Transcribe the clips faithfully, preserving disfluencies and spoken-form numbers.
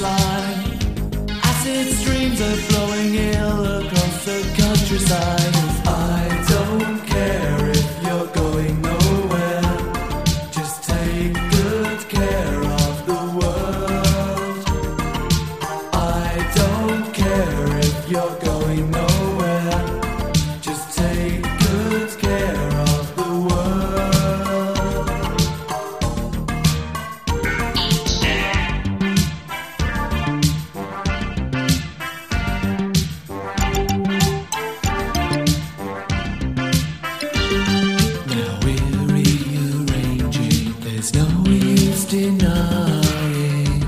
time. Acid streams are flowing ill across the countryside. I don't care if you're going nowhere. Just take good care of the world. I don't care if you're going nowhere. Just take good care of the world. Now we're rearranging, there's no use denying.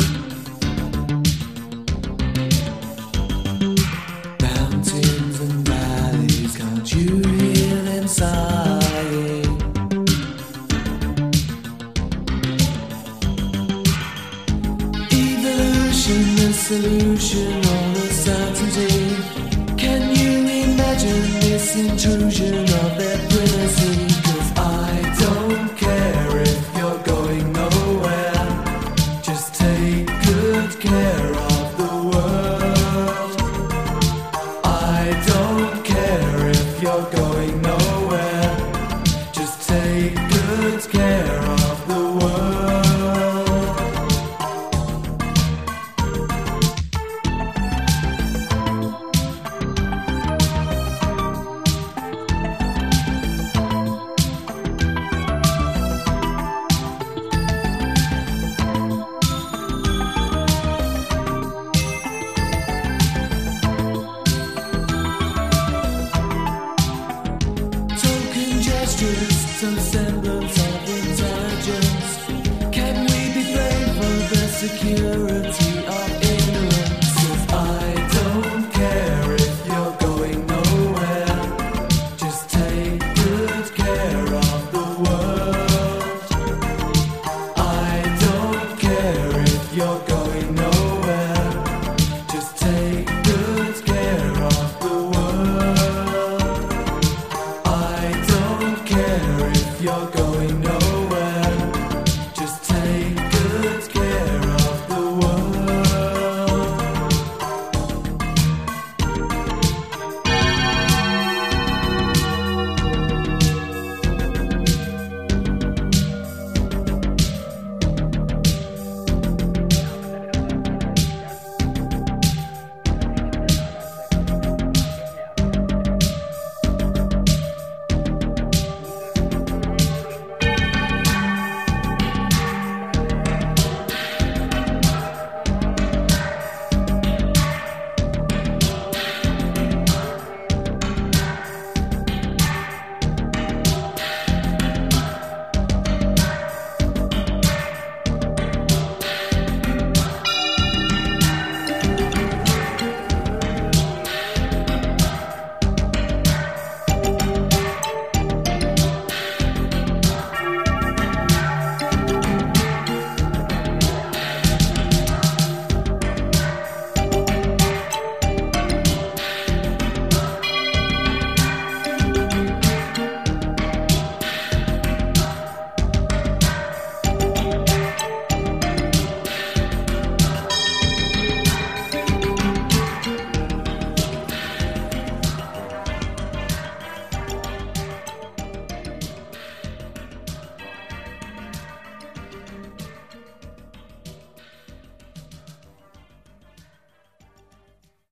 Mountains and valleys, can't you hear them sighing? Evolution, the solution, or the certainty. Can you imagine this intrusion of their privacy? 'Cause I don't care if you're going nowhere. Just take good care of the world. I don't care if you're going nowhere. Just take good care of the world. Token gestures, some semblance of intelligence. Can we be blamed for the security